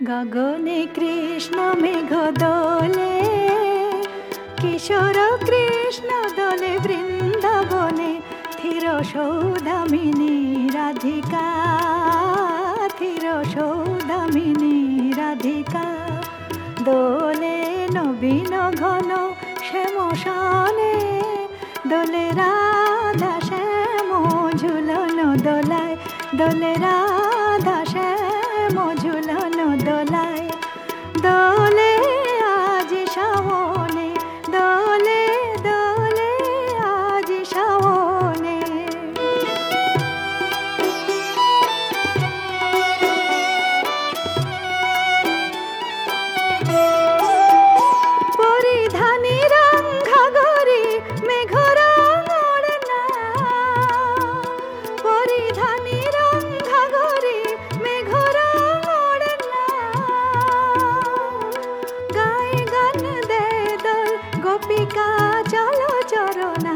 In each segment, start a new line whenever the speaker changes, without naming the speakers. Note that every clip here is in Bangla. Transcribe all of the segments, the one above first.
গগনে কৃষ্ণ মেঘ দোলে, কিশোর কৃষ্ণ দোলে বৃন্দাবনে, থির সৌদামিনী রাধিকা, থির সৌদামিনী রাধিকা। দোলে নবীন ঘন শ্যামশানে, দোলে রাধা শ্যাম ঝুলন দোলায়, দোলে রাধা শ্যাম ঝুলন দোলায়। দোলে আজ শ্রাবণে, দোলে দোলে আজ শ্রাবণে। পরিধানী রং ঘাগরে মেঘ রং ওড়না, পরিধানী রং ঘাগরে মেঘ রং ওড়না। গায়ে গান দেয় দোল গোপিকা চলো চরণা,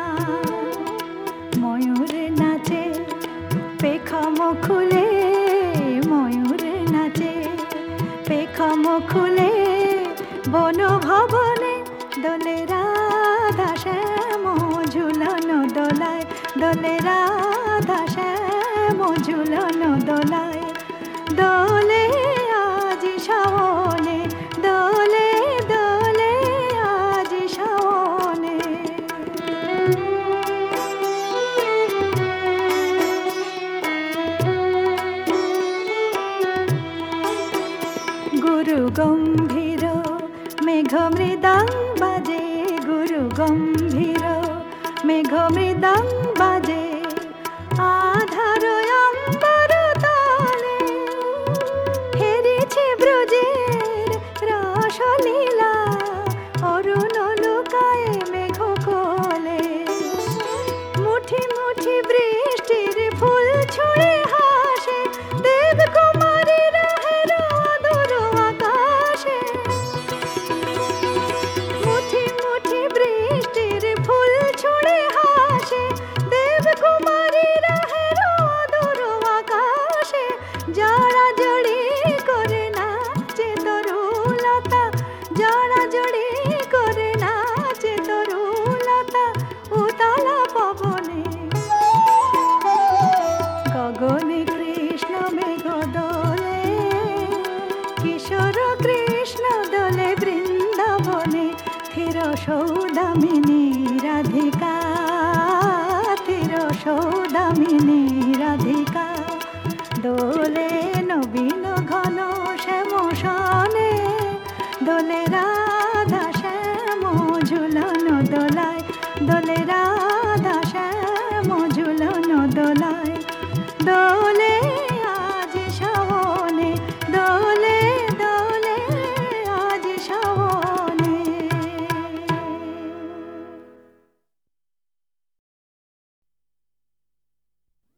ময়ূর নাচে পেখম খুলে, ময়ূর নাচে পেখম খুলে বন ভবনে। দোলে রাধা শ্যাম ঝুলন দোলায়, দোলে রাধা শ্যাম ঝুলন দোলায়। দোলে আজ শ্রাবণে, দোলে দোলে আজ শ্রাবণে। গুরু গম্ভীর মেঘ মৃদং বাজে, গুরু গম্ভীর মেঘ মৃদং বাজে। আধার অম্বর তলে হেরেছে ব্রজের রসলীলা, অরুণ লুকায় মেঘ কোলে। মুঠি মুঠি বৃষ্টির ফুল ছুঁড়ে হাসে, দেবকুমারী রাহের অদূর আকাশে। মুঠি মুঠি বৃষ্টির ফুল ছুঁড়ে হাসে, দেবকুমারী রাহের অদূর আকাশে। জড়া জড়ি করে নাচে তরুলতা, জড়া জড়ি করে নাচে তরুলতা উতলা পবনে। গগনে কৃষ্ণ মেঘ দোলে, কিশোর কৃষ্ণ দোলে বৃন্দাবনে, থির সৌদামিনী রাধিকা, থির সৌদামিনী রাধিকা। দোলে নবীন ঘন শ্যামশানে, দোলে রাধা শ্যাম ঝুলন দোলায়, দোলে রাধা শ্যাম ঝুলন দোলায়। দোলে